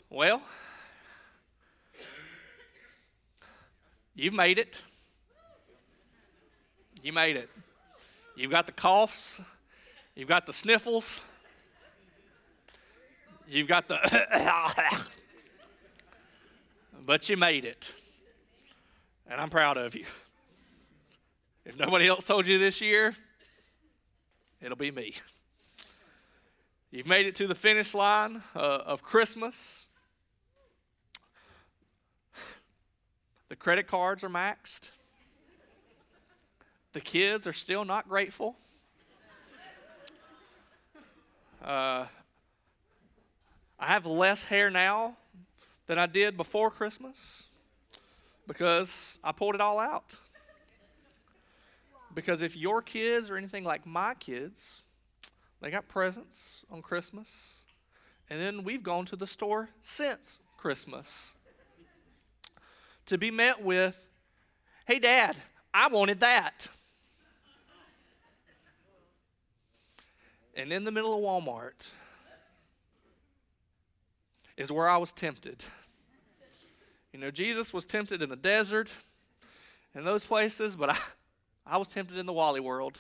Well, you've made it. You made it. You've got the coughs. You've got the sniffles. You've got the but you made it. And I'm proud of you. If nobody else told you this year, it'll be me. You've made it to the finish line of Christmas. The credit cards are maxed. The kids are still not grateful. I have less hair now than I did before Christmas because I pulled it all out. Because if your kids are anything like my kids, they got presents on Christmas, and then we've gone to the store since Christmas to be met with, "Hey, Dad, I wanted that." And in the middle of Walmart is where I was tempted. You know, Jesus was tempted in the desert and those places, but I was tempted in the Wally world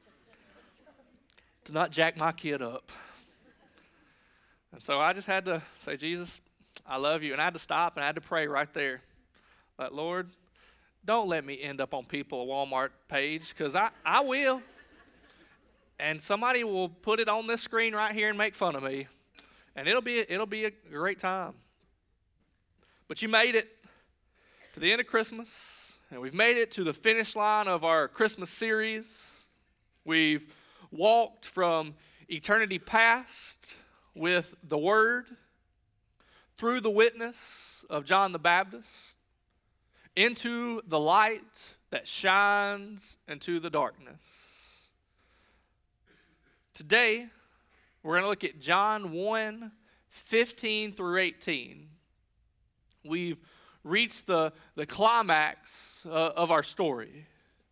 to not jack my kid up. And so I just had to say, "Jesus, I love you." And I had to stop and I had to pray right there. Like, "Lord, don't let me end up on People Walmart page, because I will. And somebody will put it on this screen right here and make fun of me. And it'll be a great time." But you made it to the end of Christmas, and we've made it to the finish line of our Christmas series. We've walked from eternity past with the Word, through the witness of John the Baptist, into the light that shines into the darkness. Today, we're going to look at John 1:15 through 18. We've reached the climax of our story.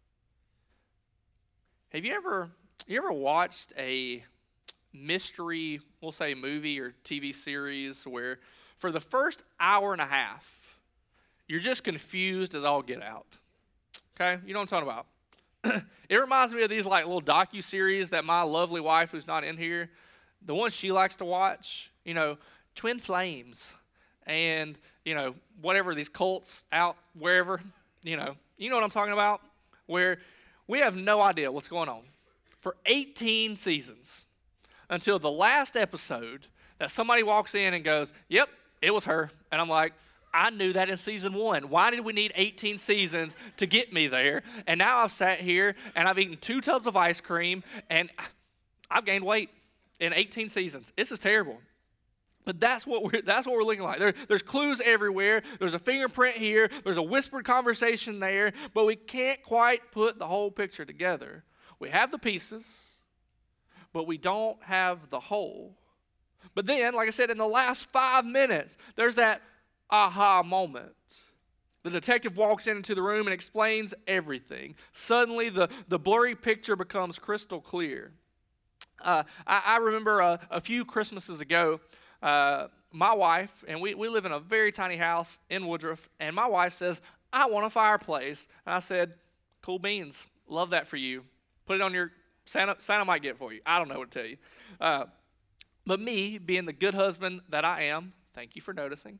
Have you ever watched a mystery, we'll say movie or TV series, where for the first hour and a half, you're just confused as all get out? Okay? You know what I'm talking about. It reminds me of these like little docu-series that my lovely wife, who's not in here, the one she likes to watch, you know, Twin Flames and, you know, whatever, these cults out wherever, you know what I'm talking about, where we have no idea what's going on for 18 seasons until the last episode that somebody walks in and goes, "Yep, it was her." And I'm like, I knew that in season 1. Why did we need 18 seasons to get me there? And now I've sat here and I've eaten 2 tubs of ice cream and I've gained weight in 18 seasons. This is terrible. But that's what we're looking like. There's clues everywhere. There's a fingerprint here. There's a whispered conversation there. But we can't quite put the whole picture together. We have the pieces, but we don't have the whole. But then, like I said, in the last 5 minutes, there's that aha moment. The detective walks into the room and explains everything. Suddenly, the blurry picture becomes crystal clear. I remember a few Christmases ago, my wife, and we live in a very tiny house in Woodruff, and my wife says, "I want a fireplace." And I said, "Cool beans. Love that for you. Put it on your, Santa might get it for you." I don't know what to tell you. But me, being the good husband that I am, thank you for noticing,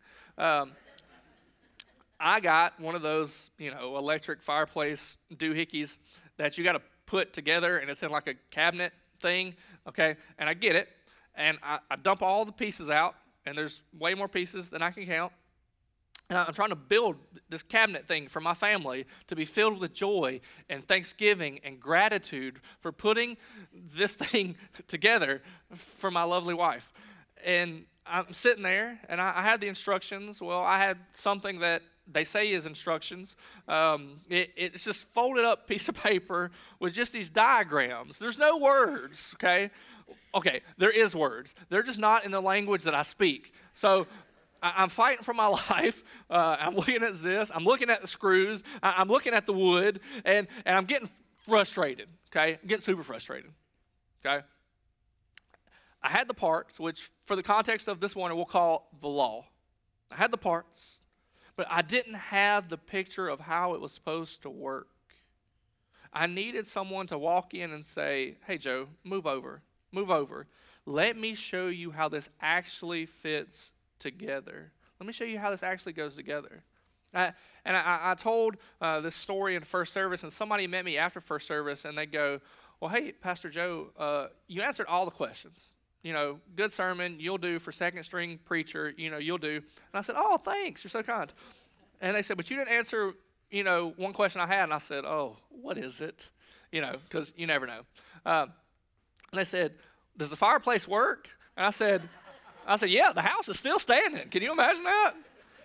I got one of those, electric fireplace doohickeys that you got to put together, and it's in like a cabinet thing, okay? And I get it, and I dump all the pieces out, and there's way more pieces than I can count. And I'm trying to build this cabinet thing for my family to be filled with joy and thanksgiving and gratitude for putting this thing together for my lovely wife. And I'm sitting there, and I had the instructions. Well, I had something that they say is instructions. It's just folded up piece of paper with just these diagrams. There's no words, okay? Okay, there is words. They're just not in the language that I speak. So I'm fighting for my life. I'm looking at this. I'm looking at the screws. I'm looking at the wood, and I'm getting frustrated, okay? I'm getting super frustrated, okay? I had the parts, which for the context of this morning we'll call the law, I had the parts, but I didn't have the picture of how it was supposed to work. I needed someone to walk in and say, hey, Joe, move over. Move over. Let me show you how this actually fits together. Let me show you how this actually goes together. I told this story in first service, and somebody met me after first service, and they go, well, hey, Pastor Joe, you answered all the questions. You know, good sermon, you'll do for second string preacher, you know, you'll do. And I said, oh, thanks, you're so kind. And they said, but you didn't answer, you know, one question I had. And I said, oh, what is it? You know, because you never know. And they said, does the fireplace work? And I said, yeah, the house is still standing. Can you imagine that?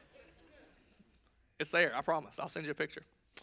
It's there, I promise. I'll send you a picture.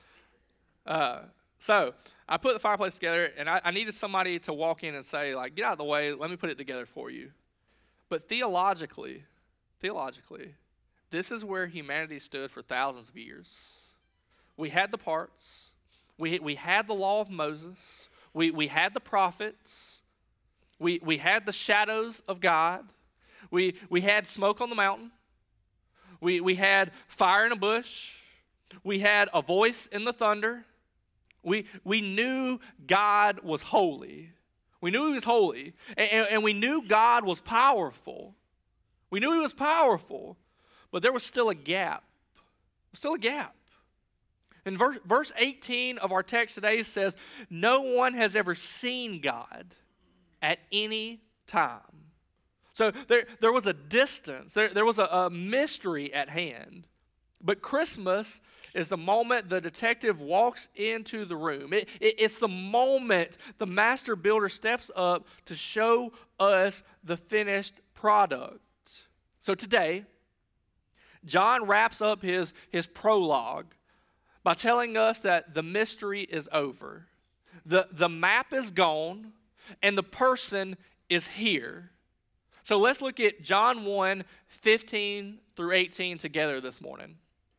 So I put the fireplace together, and I needed somebody to walk in and say, like, get out of the way, let me put it together for you. But theologically, this is where humanity stood for thousands of years. We had the parts. We had the law of Moses. We had the prophets. We had the shadows of God. We had smoke on the mountain. We had fire in a bush. We had a voice in the thunder. We knew God was holy. We knew he was holy. And we knew God was powerful. We knew he was powerful. But there was still a gap. Still a gap. And verse 18 of our text today says, no one has ever seen God at any time. So there was a distance. There was a mystery at hand. But Christmas is the moment the detective walks into the room. It's the moment the master builder steps up to show us the finished product. So today, John wraps up his prologue by telling us that the mystery is over. The map is gone, and the person is here. So let's look at John 1, 15 through 18 together this morning.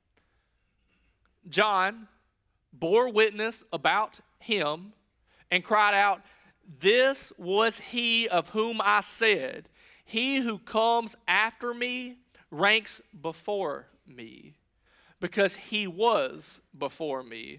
John bore witness about him and cried out, this was he of whom I said, he who comes after me ranks before me, because he was before me.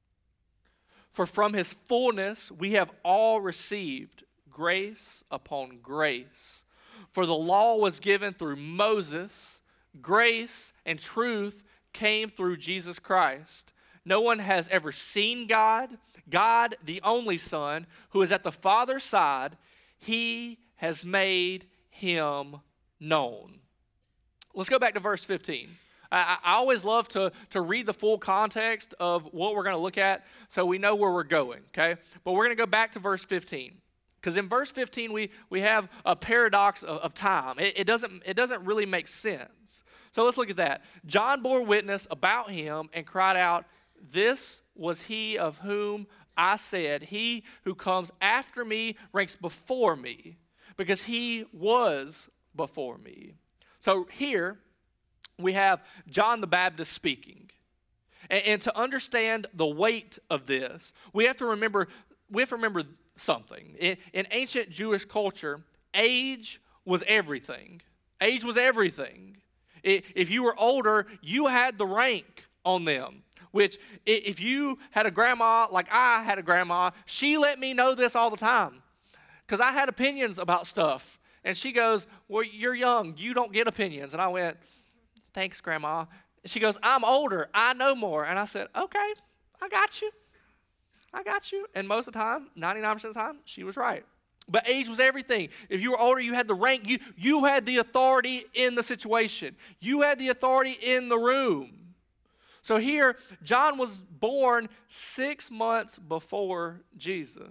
For from his fullness we have all received grace upon grace. For the law was given through Moses, grace and truth came through Jesus Christ. No one has ever seen God. God, the only Son, who is at the Father's side, he has made him known. Let's go back to verse 15. I always love to read the full context of what we're going to look at so we know where we're going, okay? But we're going to go back to verse 15. Because in verse 15, we have a paradox of time. It doesn't really make sense. So let's look at that. John bore witness about him and cried out, this was he of whom I said, he who comes after me ranks before me, because he was before me. So here we have John the Baptist speaking. And to understand the weight of this, we have to remember something. In ancient Jewish culture, age was everything. Age was everything. If you were older, you had the rank on them. Which, if you had a grandma like I had a grandma, she let me know this all the time. Because I had opinions about stuff. And she goes, well, you're young. You don't get opinions. And I went, thanks, Grandma. She goes, I'm older. I know more. And I said, okay, I got you. And most of the time, 99% of the time, she was right. But age was everything. If you were older, you had the rank. You had the authority in the situation. You had the authority in the room. So here, John was born 6 months before Jesus.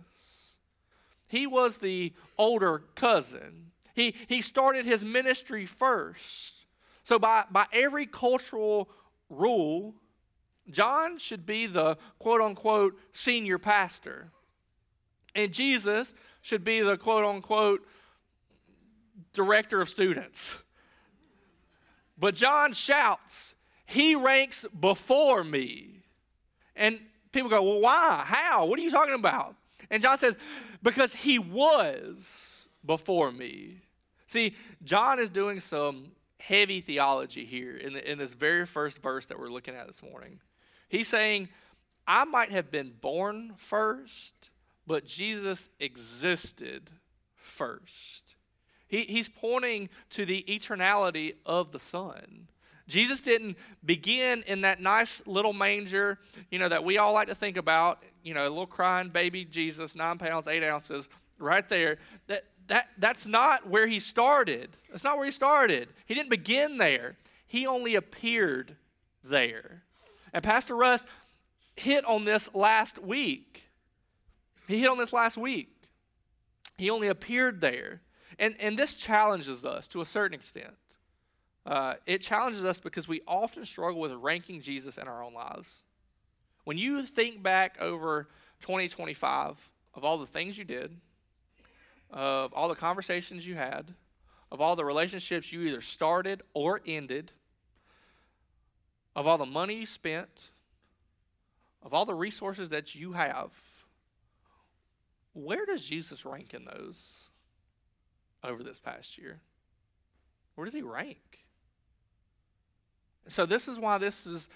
He was the older cousin. He started his ministry first. So by every cultural rule, John should be the quote-unquote senior pastor. And Jesus should be the quote-unquote director of students. But John shouts, he ranks before me. And people go, well, why? How? What are you talking about? And John says, because he was before me. See, John is doing some heavy theology here in this very first verse that we're looking at this morning. He's saying, I might have been born first, but Jesus existed first. He's pointing to the eternality of the Son. Jesus didn't begin in that nice little manger, that we all like to think about, a little crying baby Jesus, 9 pounds, 8 ounces, right there. That's not where he started. That's not where he started. He didn't begin there. He only appeared there. And Pastor Russ hit on this last week. He only appeared there. And this challenges us to a certain extent. It challenges us because we often struggle with ranking Jesus in our own lives. When you think back over 2025 of all the things you did, of all the conversations you had, of all the relationships you either started or ended, of all the money you spent, of all the resources that you have, where does Jesus rank in those over this past year? Where does he rank? So this is why this is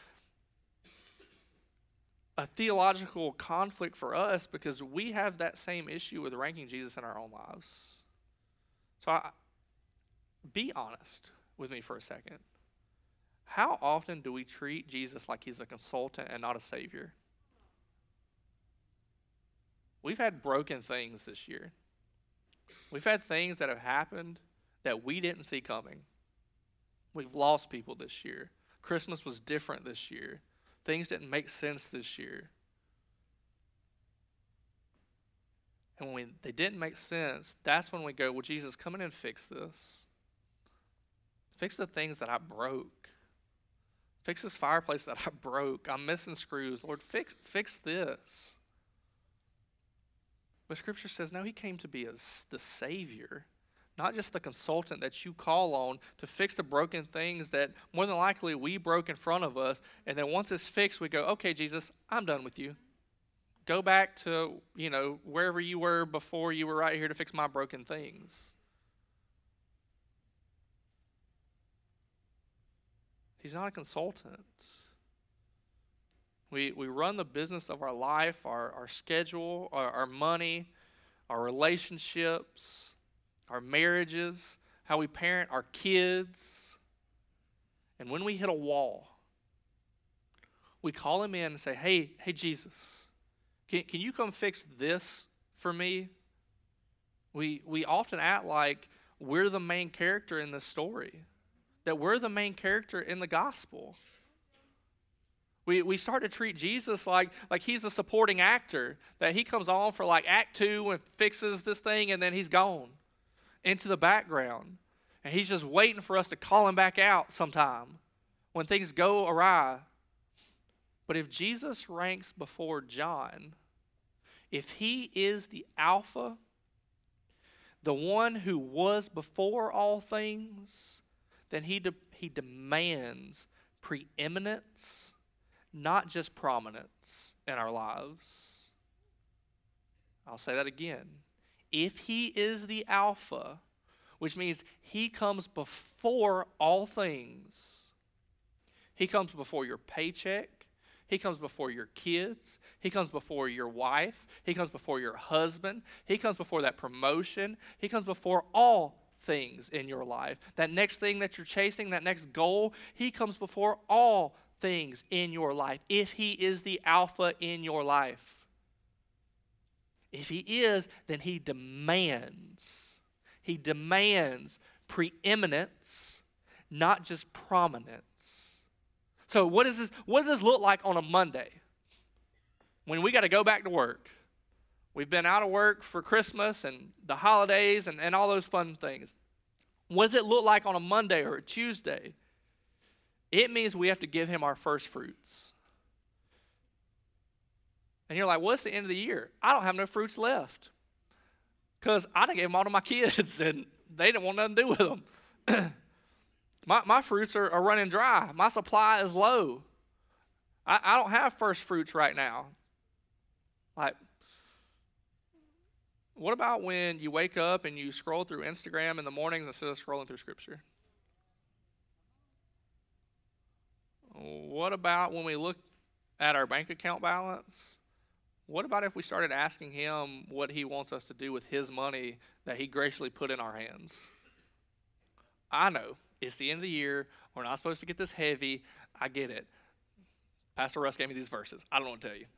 a theological conflict for us, because we have that same issue with ranking Jesus in our own lives. So be honest with me for a second. How often do we treat Jesus like he's a consultant and not a savior? We've had broken things this year. We've had things that have happened that we didn't see coming. We've lost people this year. Christmas was different this year. Things didn't make sense this year. And when they didn't make sense, that's when we go, well, Jesus, come in and fix this. Fix the things that I broke. Fix this fireplace that I broke. I'm missing screws. Lord, fix this. But Scripture says, no, he came to be the Savior, not just the consultant that you call on to fix the broken things that more than likely we broke in front of us. And then once it's fixed, we go, okay, Jesus, I'm done with you. Go back to, wherever you were before you were right here to fix my broken things. He's not a consultant. We run the business of our life, our schedule, our money, our relationships, our marriages, how we parent our kids. And when we hit a wall, we call him in and say, hey Jesus, can you come fix this for me? We often act like we're the main character in this story, that we're the main character in the gospel. We start to treat Jesus like he's a supporting actor, that he comes on for like Act 2 and fixes this thing and then he's gone into the background. And he's just waiting for us to call him back out sometime when things go awry. But if Jesus ranks before John, if he is the Alpha, the one who was before all things, then he demands preeminence, not just prominence in our lives. I'll say that again. If he is the Alpha, which means he comes before all things, he comes before your paycheck, he comes before your kids, he comes before your wife, he comes before your husband, he comes before that promotion, he comes before all things in your life. That next thing that you're chasing, that next goal, he comes before all things in your life. If he is the Alpha in your life. If he is, then he demands preeminence, not just prominence. So what does this look like on a Monday when we got to go back to work? We've been out of work for Christmas and the holidays and all those fun things. What does it look like on a Monday or a Tuesday? It means we have to give him our first fruits. And you're like, well, it's the end of the year. I don't have no fruits left because I done gave them all to my kids and they didn't want nothing to do with them. My fruits are running dry. My supply is low. I don't have first fruits right now. Like, what about when you wake up and you scroll through Instagram in the mornings instead of scrolling through Scripture? what about when we look at our bank account balance? What about if we started asking him what he wants us to do with his money that he graciously put in our hands? I know, it's the end of the year. We're not supposed to get this heavy. I get it. Pastor Russ gave me these verses. I don't know what to tell you.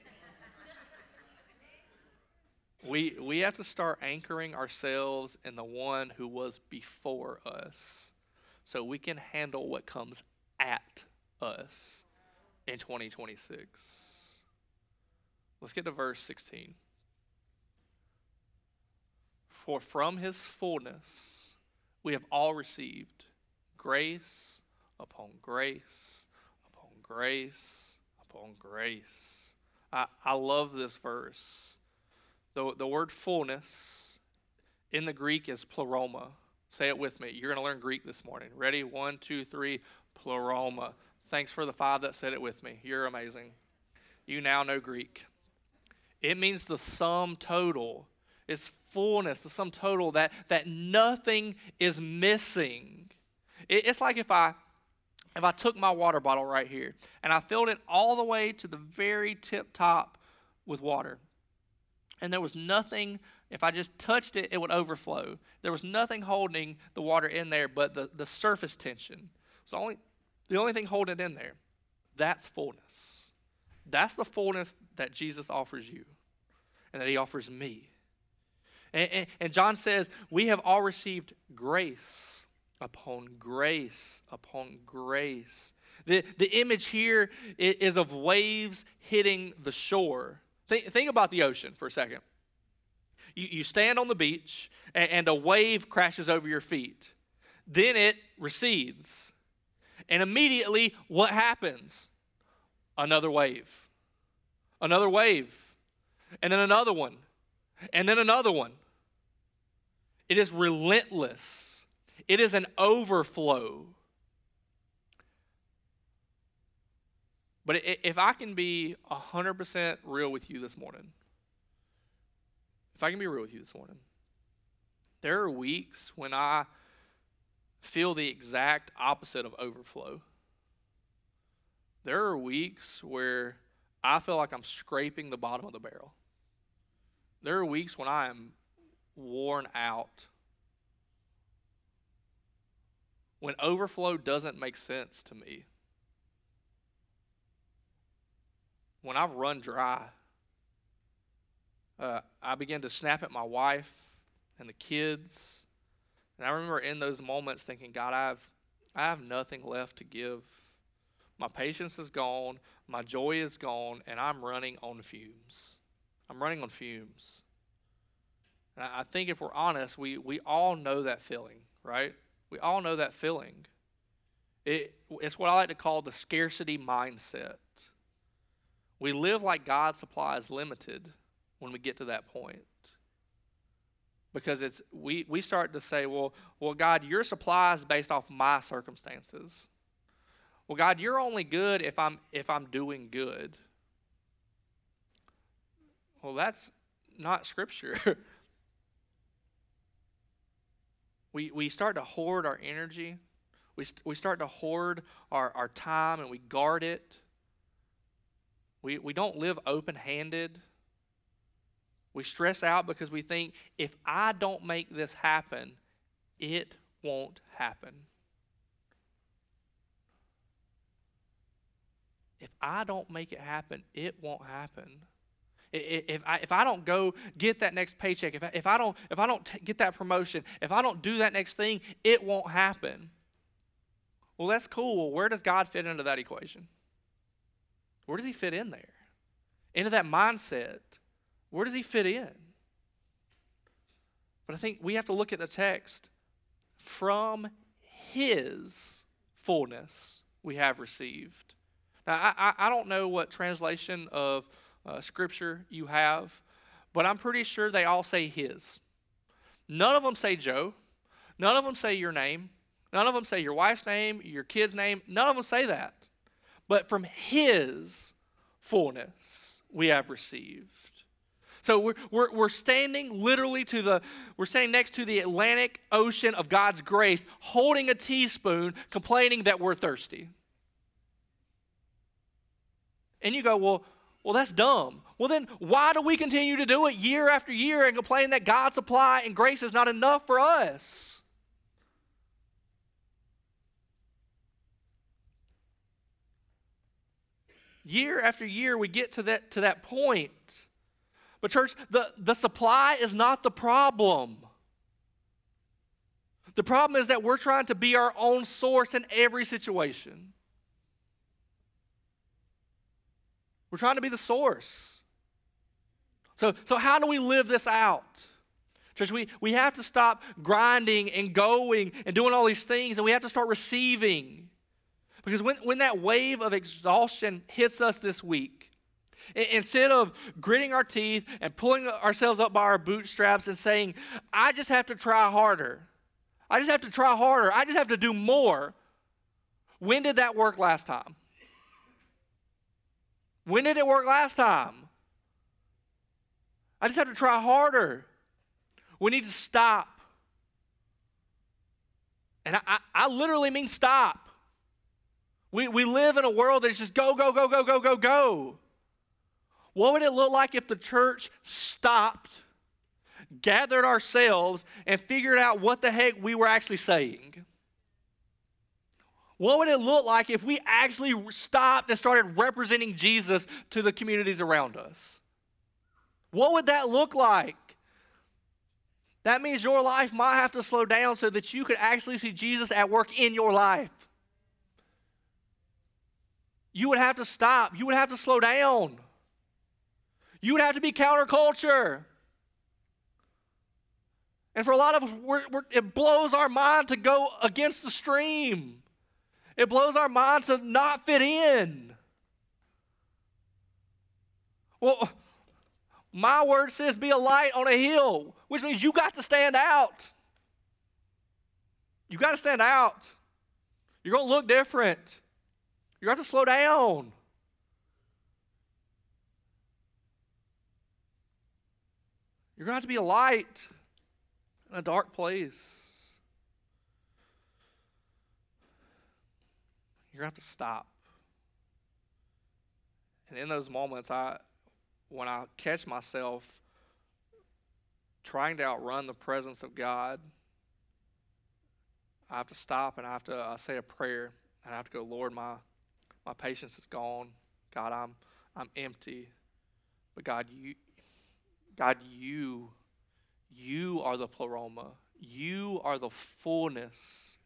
We have to start anchoring ourselves in the one who was before us so we can handle what comes at us in 2026. Let's get to verse 16. For from his fullness we have all received grace upon grace upon grace upon grace. I love this verse. The word fullness in the Greek is pleroma. Say it with me. You're going to learn Greek this morning. Ready? 1, 2, 3. Pleroma. Thanks for the 5 that said it with me. You're amazing. You now know Greek. It means the sum total. It's fullness, the sum total, that nothing is missing. It's like if I took my water bottle right here and I filled it all the way to the very tip top with water. And there was nothing, if I just touched it, it would overflow. There was nothing holding the water in there but the surface tension. It's the only thing holding it in there. That's fullness. That's the fullness that Jesus offers you and that he offers me. And John says, we have all received grace upon grace upon grace. The image here is of waves hitting the shore. Think about the ocean for a second. You stand on the beach and a wave crashes over your feet. Then it recedes. And immediately what happens? Another wave. Another wave. And then another one. And then another one. It is relentless. It is an overflow. But if I can be 100% real with you this morning, there are weeks when I feel the exact opposite of overflow. There are weeks where I feel like I'm scraping the bottom of the barrel. There are weeks when I am worn out. When overflow doesn't make sense to me. When I've run dry, I begin to snap at my wife and the kids. And I remember in those moments thinking, God, I have nothing left to give. My patience is gone, my joy is gone, and I'm running on fumes. I'm running on fumes. And I think if we're honest, we all know that feeling, right? We all know that feeling. It's what I like to call the scarcity mindset. We live like God's supply is limited when we get to that point. Because we start to say, well, God, your supply is based off my circumstances. Well, God, you're only good if I'm doing good. Well, that's not Scripture. We start to hoard our energy. We start to hoard our time and we guard it. We don't live open-handed. We stress out because we think, if I don't make this happen, it won't happen. If I don't make it happen, it won't happen. If I don't go get that next paycheck, if I don't get that promotion, if I don't do that next thing, it won't happen. Well, that's cool. Where does God fit into that equation? Where does he fit in there? Into that mindset. Where does he fit in? But I think we have to look at the text. From his fullness we have received. Now, I don't know what translation of Scripture you have, but I'm pretty sure they all say his. None of them say Joe. None of them say your name. None of them say your wife's name, your kid's name. None of them say that. But from his fullness we have received. So we're standing literally we're standing next to the Atlantic Ocean of God's grace, holding a teaspoon, complaining that we're thirsty. And you go, well, that's dumb. Well, then why do we continue to do it year after year and complain that God's supply and grace is not enough for us? Year after year, we get to that point. But church, the supply is not the problem. The problem is that we're trying to be our own source in every situation. We're trying to be the source. So how do we live this out? Church, we have to stop grinding and going and doing all these things, and we have to start receiving. Because when that wave of exhaustion hits us this week, instead of gritting our teeth and pulling ourselves up by our bootstraps and saying, I just have to try harder. I just have to try harder. I just have to do more. When did that work last time? When did it work last time? I just have to try harder. We need to stop. And I literally mean stop. We live in a world that's just go, go, go, go, go, go, go. What would it look like if the church stopped, gathered ourselves, and figured out what the heck we were actually saying? What would it look like if we actually stopped and started representing Jesus to the communities around us? What would that look like? That means your life might have to slow down so that you could actually see Jesus at work in your life. You would have to stop. You would have to slow down. You would have to be counterculture. And for a lot of us, it blows our mind to go against the stream. It blows our mind to not fit in. Well, my word says be a light on a hill, which means you got to stand out. You got to stand out. You're going to look different. You have to slow down. You're going to have to be a light in a dark place. You're going to have to stop. And in those moments, when I catch myself trying to outrun the presence of God, I have to stop and I say a prayer. And I have to go, Lord, my patience is gone. God, I'm empty. But God, you are the pleroma. You are the fullness.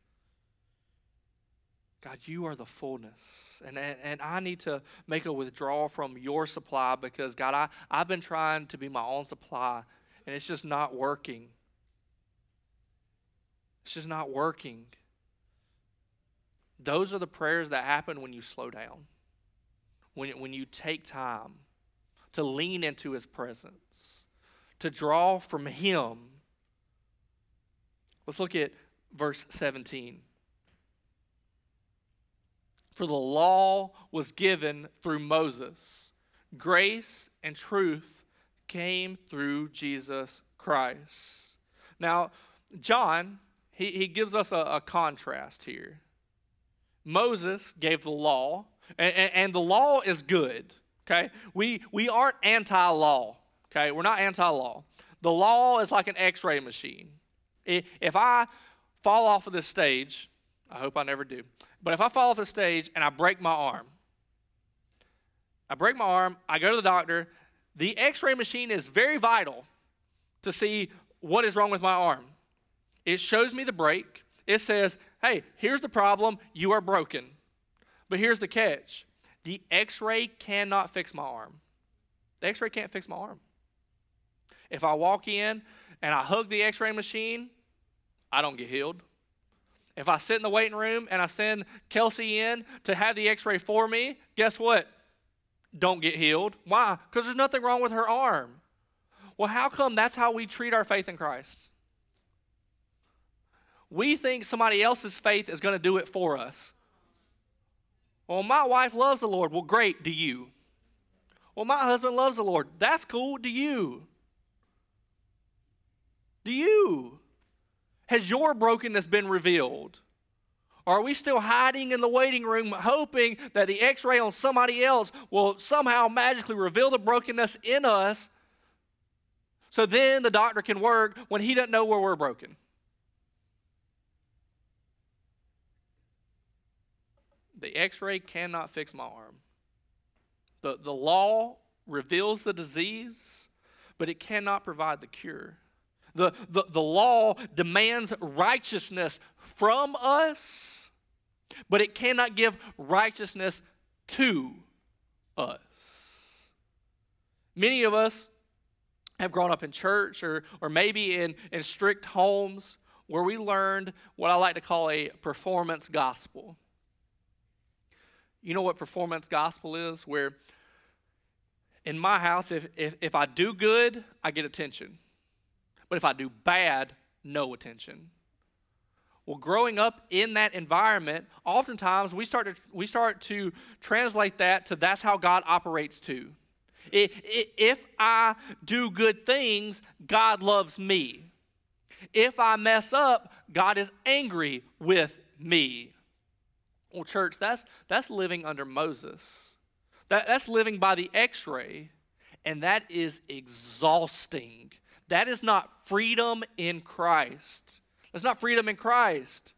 God, you are the fullness. And I need to make a withdrawal from your supply because, God, I've been trying to be my own supply, and it's just not working. It's just not working. Those are the prayers that happen when you slow down, when you take time to lean into his presence, to draw from him. Let's look at verse 17. For the law was given through Moses. Grace and truth came through Jesus Christ. Now, John, he gives us a contrast here. Moses gave the law, and the law is good, okay? We aren't anti-law, okay? We're not anti-law. The law is like an x-ray machine. If I fall off of this stage, I hope I never do, but if I fall off the stage and I break my arm, I go to the doctor, the x-ray machine is very vital to see what is wrong with my arm. It shows me the break. It says, hey, here's the problem, you are broken. But here's the catch. The x-ray cannot fix my arm. The x-ray can't fix my arm. If I walk in and I hug the x-ray machine, I don't get healed. If I sit in the waiting room and I send Kelsey in to have the x-ray for me, guess what? Don't get healed. Why? Because there's nothing wrong with her arm. Well, how come that's how we treat our faith in Christ? We think somebody else's faith is going to do it for us. Well, my wife loves the Lord. Well, great. Do you? Well, my husband loves the Lord. That's cool. Do you? Do you? Has your brokenness been revealed? Or are we still hiding in the waiting room hoping that the x-ray on somebody else will somehow magically reveal the brokenness in us so then the doctor can work when he doesn't know where we're broken? The x-ray cannot fix my arm. The law reveals the disease, but it cannot provide the cure. The law demands righteousness from us, but it cannot give righteousness to us. Many of us have grown up in church or maybe in strict homes where we learned what I like to call a performance gospel. You know what performance gospel is? Where in my house, if I do good, I get attention. But if I do bad, no attention. Well, growing up in that environment, oftentimes we start to translate that to that's how God operates too. If I do good things, God loves me. If I mess up, God is angry with me. Well, church, that's living under Moses. That's living by the x-ray, and that is exhausting. That is not freedom in Christ. That's not freedom in Christ.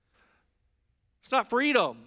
It's not freedom.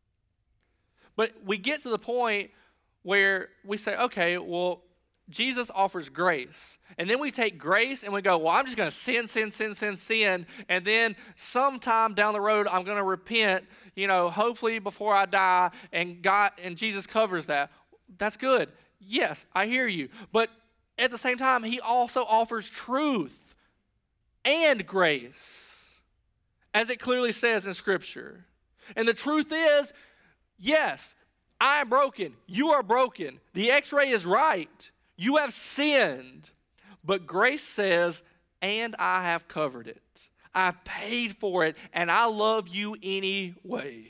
But we get to the point where we say, okay, well, Jesus offers grace. And then we take grace and we go, well, I'm just going to sin. And then sometime down the road, I'm going to repent, hopefully before I die. And God and Jesus covers that. That's good. Yes, I hear you. But at the same time, he also offers truth and grace, as it clearly says in Scripture. And the truth is, yes, I am broken. You are broken. The x-ray is right. You have sinned. But grace says, and I have covered it. I've paid for it, and I love you anyway.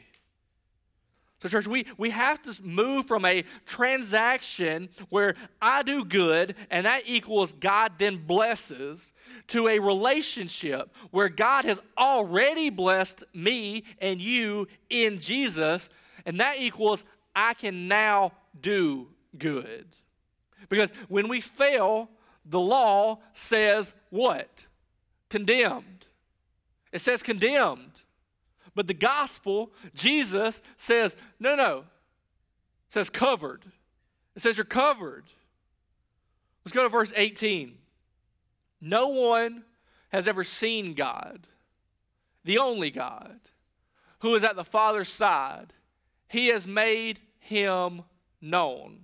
So church, we have to move from a transaction where I do good, and that equals God then blesses, to a relationship where God has already blessed me and you in Jesus, and that equals I can now do good. Because when we fail, the law says what? Condemned. It says condemned. But the gospel, Jesus, says, no. It says covered. It says you're covered. Let's go to verse 18. No one has ever seen God, the only God, who is at the Father's side. He has made him known.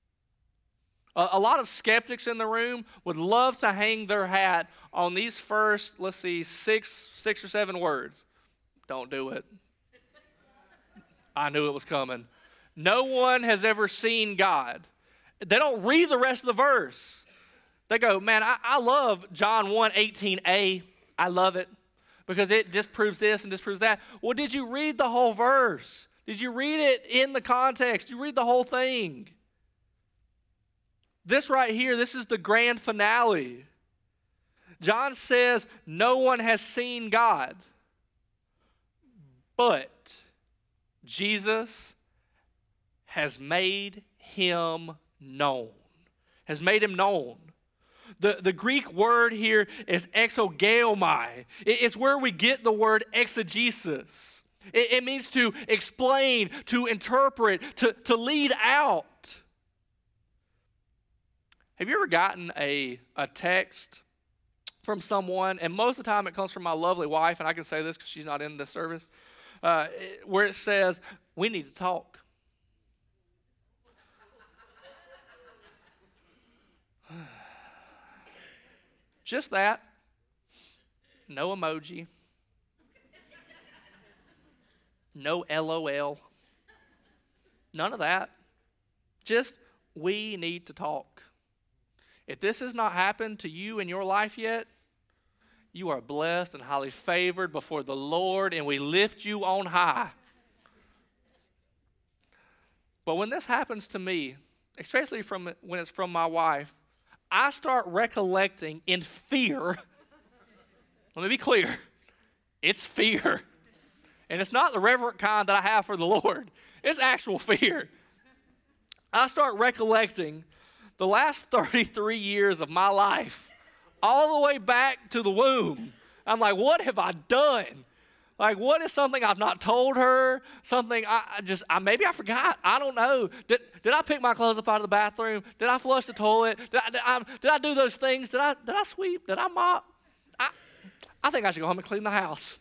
A lot of skeptics in the room would love to hang their hat on these first, six or seven words. Don't do it. I knew it was coming. No one has ever seen God. They don't read the rest of the verse. They go, man, I love John 1:18a. I love it because it disproves this and disproves that. Well, did you read the whole verse? Did you read it in the context? Did you read the whole thing? This right here, this is the grand finale. John says, no one has seen God, but Jesus has made him known. Has made him known. The Greek word here is exogeomai. It's where we get the word exegesis. It means to explain, to interpret, to lead out. Have you ever gotten a text from someone, and most of the time it comes from my lovely wife, and I can say this because she's not in this service, where it says, we need to talk. Just that. No emoji. No LOL. None of that. Just, we need to talk. If this has not happened to you in your life yet, you are blessed and highly favored before the Lord, and we lift you on high. But when this happens to me, especially when it's from my wife, I start recollecting in fear. Let me be clear. It's fear. And it's not the reverent kind that I have for the Lord. It's actual fear. I start recollecting the last 33 years of my life, all the way back to the womb. I'm like, what have I done? Like, what is something I've not told her? Something maybe I forgot. I don't know. Did I pick my clothes up out of the bathroom? Did I flush the toilet? Did I do those things? Did I sweep? Did I mop? I think I should go home and clean the house.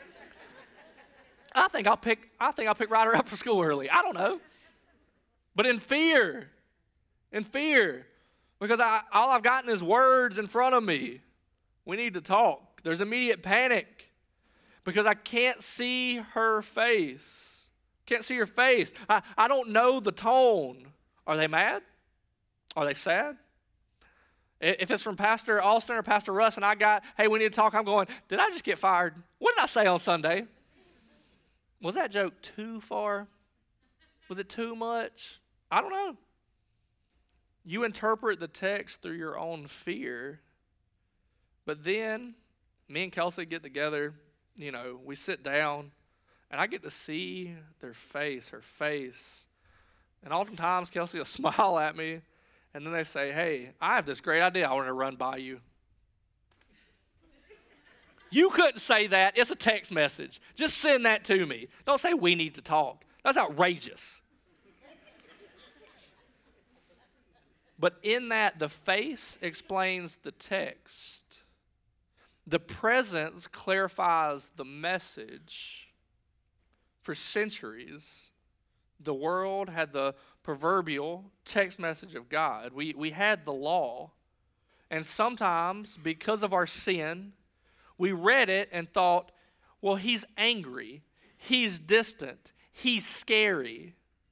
I think I'll pick Ryder up for school early. I don't know. But in fear, because all I've gotten is words in front of me. We need to talk. There's immediate panic because I can't see her face. Can't see her face. I don't know the tone. Are they mad? Are they sad? If it's from Pastor Austin or Pastor Russ and hey, we need to talk, I'm going, did I just get fired? What did I say on Sunday? Was that joke too far? Was it too much? I don't know. You interpret the text through your own fear. But then, me and Kelsey get together, we sit down, and I get to see her face. And oftentimes, Kelsey will smile at me, and then they say, hey, I have this great idea I want to run by you. You couldn't say that. It's a text message. Just send that to me. Don't say we need to talk. That's outrageous. But in that, the face explains the text. The presence clarifies the message. For centuries, the world had the proverbial text message of God. We had the law. And sometimes, because of our sin, we read it and thought, well, he's angry, he's distant, he's scary.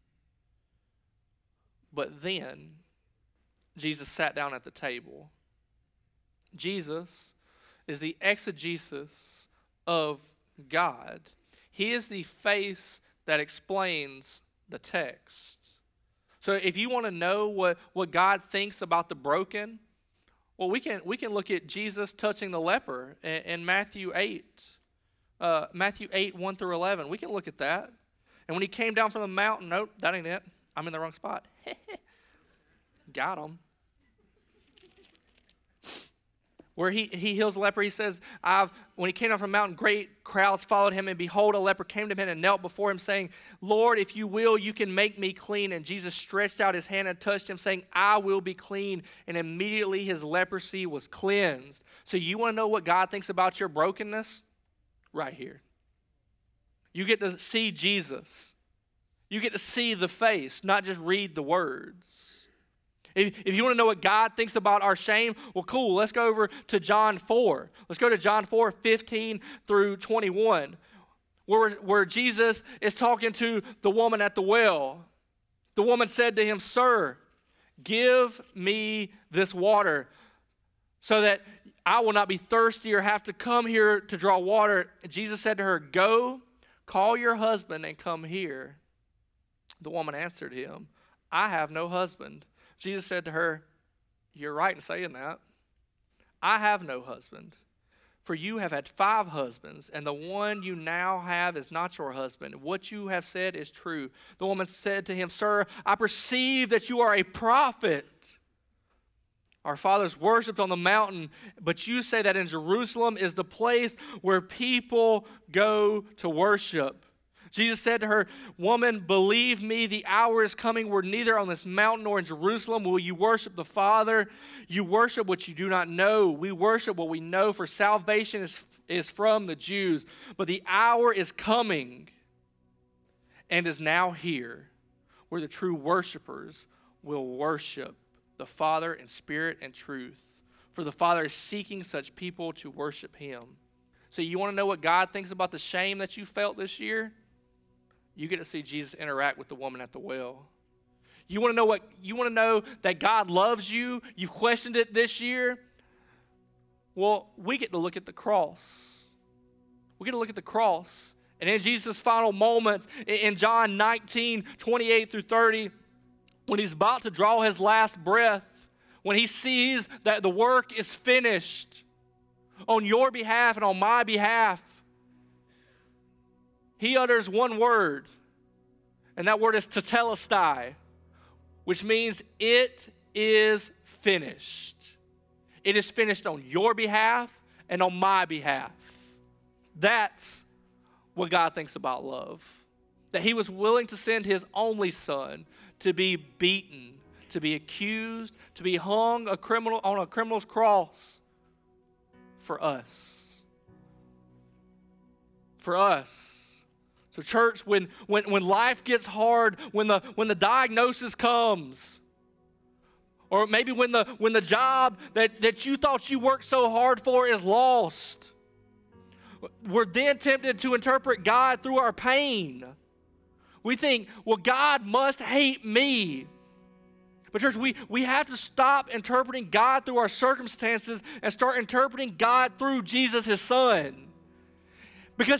But then, Jesus sat down at the table. Jesus is the exegesis of God. He is the face that explains the text. So if you want to know what God thinks about the broken, well, we can look at Jesus touching the leper in Matthew 8. Matthew 8, 1 through 11. We can look at that. And when he came down from the mountain, nope, that ain't it. I'm in the wrong spot. Got him. Where he heals the leper, he says, when he came down from the mountain, great crowds followed him, and behold, a leper came to him and knelt before him, saying, Lord, if you will, you can make me clean. And Jesus stretched out his hand and touched him, saying, I will be clean. And immediately his leprosy was cleansed. So you want to know what God thinks about your brokenness? Right here. You get to see Jesus. You get to see the face, not just read the words. If you want to know what God thinks about our shame, well, cool. Let's go over to John 4. Let's go to John 4, 15 through 21, where Jesus is talking to the woman at the well. The woman said to him, Sir, give me this water so that I will not be thirsty or have to come here to draw water. And Jesus said to her, Go, call your husband and come here. The woman answered him, I have no husband. Jesus said to her, You're right in saying that. I have no husband. For you have had 5 husbands, and the one you now have is not your husband. What you have said is true. The woman said to him, Sir, I perceive that you are a prophet. Our fathers worshipped on the mountain, but you say that in Jerusalem is the place where people go to worship. Jesus said to her, Woman, believe me, the hour is coming where neither on this mountain nor in Jerusalem will you worship the Father. You worship what you do not know. We worship what we know, for salvation is from the Jews. But the hour is coming and is now here where the true worshipers will worship the Father in spirit and truth. For the Father is seeking such people to worship him. So you want to know what God thinks about the shame that you felt this year? You get to see Jesus interact with the woman at the well. You want to know that God loves you? You've questioned it this year? Well, we get to look at the cross. We get to look at the cross. And in Jesus' final moments, in John 19, 28 through 30, when he's about to draw his last breath, when he sees that the work is finished on your behalf and on my behalf, he utters one word, and that word is tetelestai, which means it is finished. It is finished on your behalf and on my behalf. That's what God thinks about love. That he was willing to send his only son to be beaten, to be accused, to be hung on a criminal's cross for us. For us. So church, when life gets hard, when the diagnosis comes, or maybe when the job that you thought you worked so hard for is lost, we're then tempted to interpret God through our pain. We think, well, God must hate me. But church, we have to stop interpreting God through our circumstances and start interpreting God through Jesus, his son. Because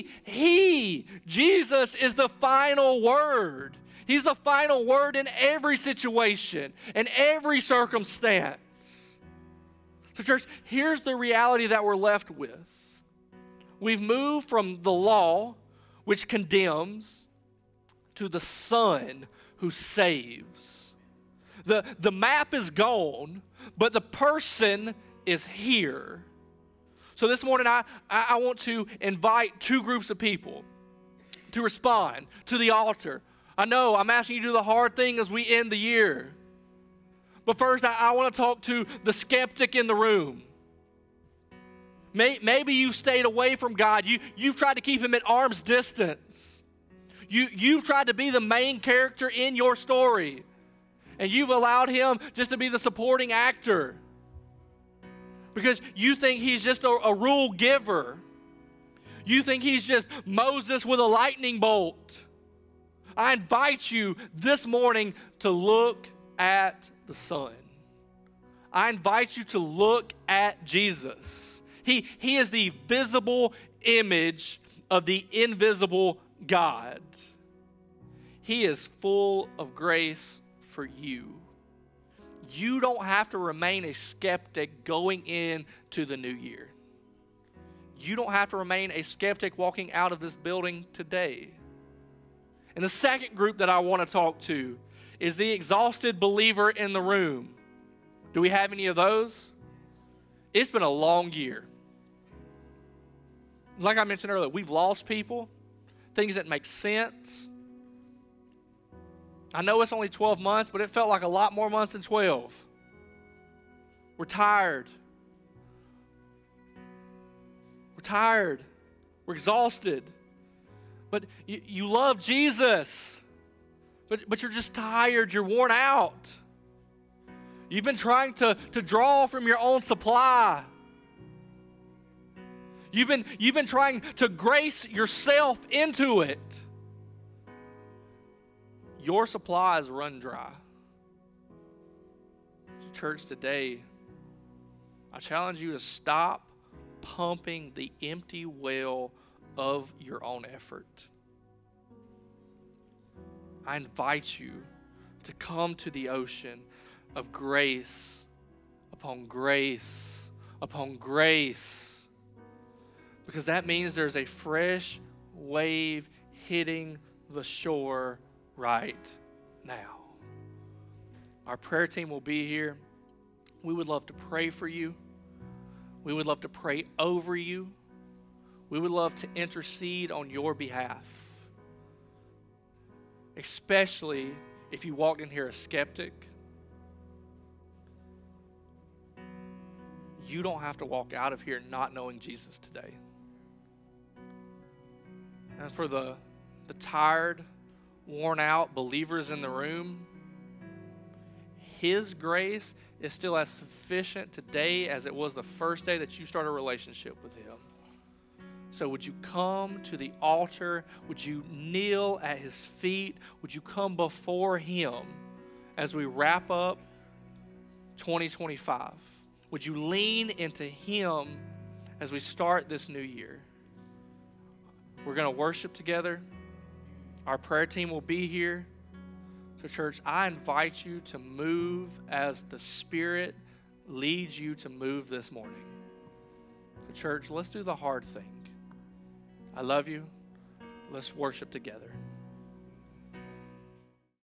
Jesus is the final word. He's the final word in every situation, in every circumstance. So church, here's the reality that we're left with. We've moved from the law, which condemns, to the Son who saves. The map is gone, but the person is here. So this morning, I want to invite two groups of people to respond to the altar. I know I'm asking you to do the hard thing as we end the year. But first, I want to talk to the skeptic in the room. Maybe you've stayed away from God. You've tried to keep him at arm's distance. You've tried to be the main character in your story. And you've allowed him just to be the supporting actor. Because you think he's just a rule giver. You think he's just Moses with a lightning bolt. I invite you this morning to look at the Son. I invite you to look at Jesus. He is the visible image of the invisible God. He is full of grace for you. You don't have to remain a skeptic going into the new year. You don't have to remain a skeptic walking out of this building today. And the second group that I want to talk to is the exhausted believer in the room. Do we have any of those? It's been a long year. Like I mentioned earlier, we've lost people, things that make sense. I know it's only 12 months, but it felt like a lot more months than 12. We're tired. We're tired. We're exhausted. But you love Jesus. But you're just tired. You're worn out. You've been trying to draw from your own supply. You've been trying to grace yourself into it. Your supply is run dry. Church, today, I challenge you to stop pumping the empty well of your own effort. I invite you to come to the ocean of grace upon grace upon grace, because that means there's a fresh wave hitting the shore right now. Our prayer team will be here. We would love to pray for you. We would love to pray over you. We would love to intercede on your behalf. Especially if you walked in here a skeptic. You don't have to walk out of here not knowing Jesus today. And for the tired, worn out believers in the room, His grace is still as sufficient today as it was the first day that you started a relationship with Him. So would you come to the altar? Would you kneel at His feet? Would you come before Him as we wrap up 2025? Would you lean into Him as we start this new year? We're going to worship together. Our prayer team will be here. So church, I invite you to move as the Spirit leads you to move this morning. So church, let's do the hard thing. I love you. Let's worship together.